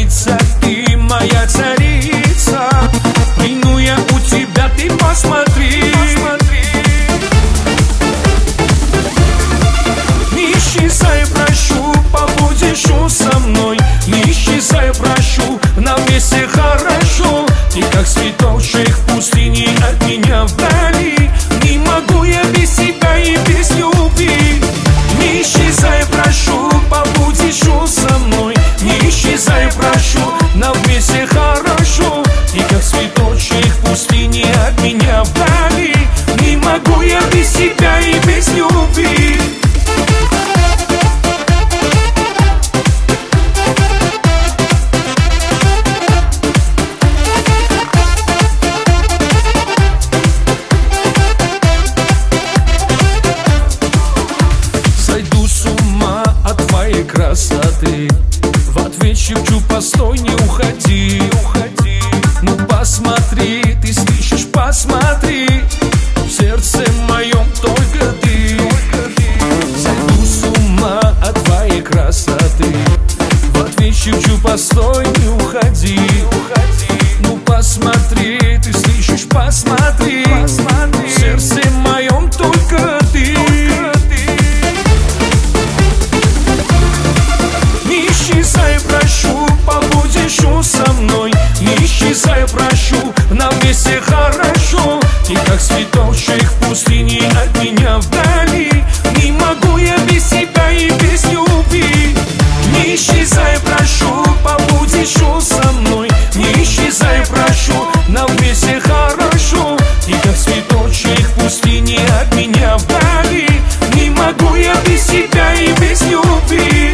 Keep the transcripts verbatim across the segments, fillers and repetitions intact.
царица, ты моя царица. Приду я у тебя, ты посмотри, посмотри. Не исчезай, прошу, побудешь со мной. Не исчезай, прошу, нам вместе хорошо. Ты как цветочек в пустыне от меня вдали. Не могу я без тебя и без любви. Не исчезай, прошу, побудешь со мной. Не исчезай, прошу, нам вместе хорошо. Ты как цветочек в пустыне от меня вдали. Не могу я без тебя и без любви. Красоты. В ответ шепчу: постой, не уходи, не уходи. Ну посмотри, ты слышишь, посмотри. В сердце моем только ты, только ты. Сойду с ума от твоей красоты. В ответ шепчу: постой, не уходи, не уходи. Ну посмотри, ты слышишь, посмотри, посмотри. В сердце моем только ты. Не исчезай, прошу, побудешь со мной. Не исчезай, прошу, нам вместе хорошо. Ты как цветочек в пустыне от меня вдали. Не могу я без тебя и без любви. Не исчезай, прошу, побудешь со мной. Не исчезай, прошу, нам вместе хорошо. Ты как цветочек в пустыне от меня вдали. Не могу я без тебя и без любви.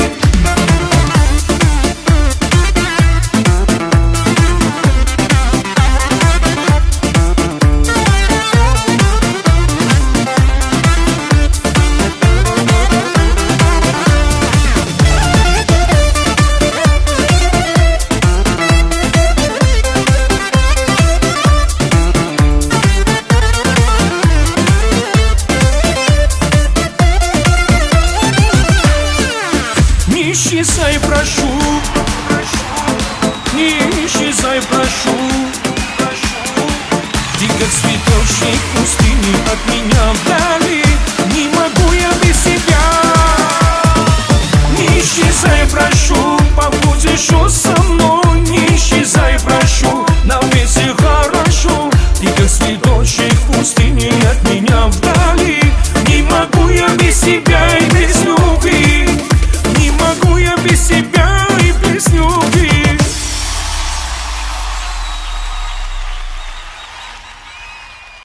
Не исчезай, прошу, не исчезай, прошу. Ты как цветочек в пустыне от меня вдали.